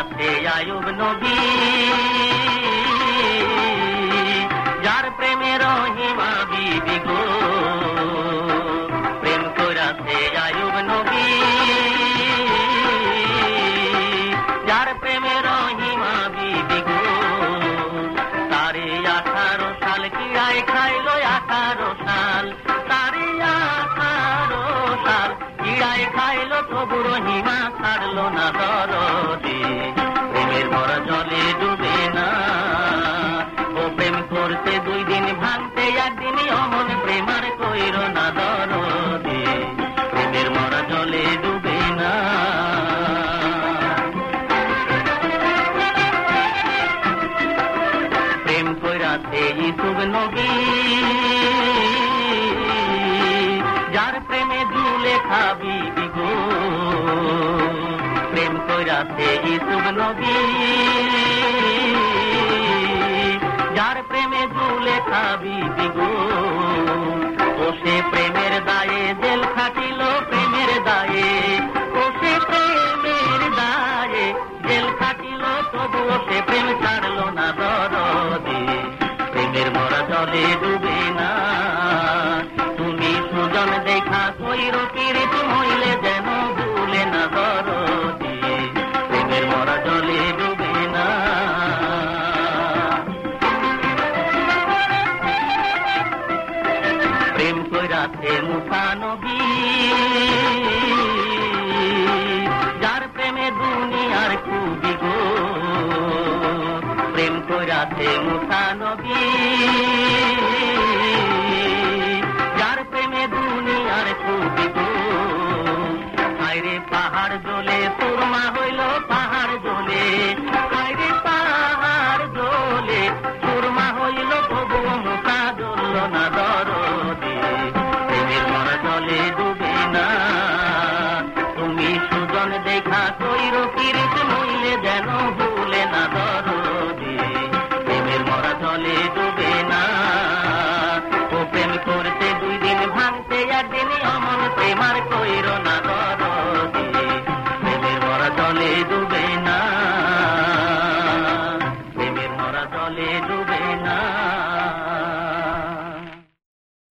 আছে আয়ুব নবী, যার প্রেমে রহিমা বিবি গো। প্রেম কইরাছে আয়ুব নবী, যার প্রেমে রহিমা বিবি গো। তারে 18 সাল কিড়ায় খাইলো, 18 সাল তারে 18 সাল কিড়ায় খাইলো, তবু রহিমা ছাড়লো না দরদি। প্রেমের ভরা জলে ডুবে না, ও প্রেম করতে 2 দিন ভাঙতে 1 দিন অমন প্রেমার কইরো না দরদি। প্রেমের ভরা জলে ডুবে না। প্রেম কইরাছে ইউসুফ নবী, যার প্রেমে জুলেখা বিবি গো। প্রেম কইরাছে ইউসুফ নবী, যার প্রেমে জুলেখা বিবি গো। ও সে প্রেমের দায়ে জেল খাটিল, প্রেমের দায়ে, ও সে প্রেমের দায়ে জেল খাটিল, তবুও সে প্রেম ছাড়লো না দরদি। প্রেমের ভরা জলে ডুবে না। তুমি সুজন দেখা কইরো পীড়িত হইলে যেন ভুলে না দরদি। প্রেমের ভরা জলে ডুবে না। প্রেম কইরাছে মুসা নবী, যার প্রেমে দুনিয়ার খুবই গো। প্রেম কইরাছে মুসা নবী, যার প্রেমে দুনিয়ার খুবই গো। হায়রে পাহাড় জ্বলে সুরমা হইল, পাহাড় জ্বলে, হায়রে পাহাড় জ্বলে সুরমা হইল, তবুও মুসা জ্বলল না দরদি। প্রেমের ভরা জলে ডুবে না। তুমি সুজন দেখা কইরো পীড়িত হইলে যেন ভুলে না দরদি। প্রেমের ভরা জলে ডুবে না। ও প্রেম করতে 2 দিন ভাঙতে 1 দিন অমন প্রেমার কইরো না দরদি। প্রেমের ভরা জলে ডুবে না। প্রেমের ভরা জলে ডুবে না।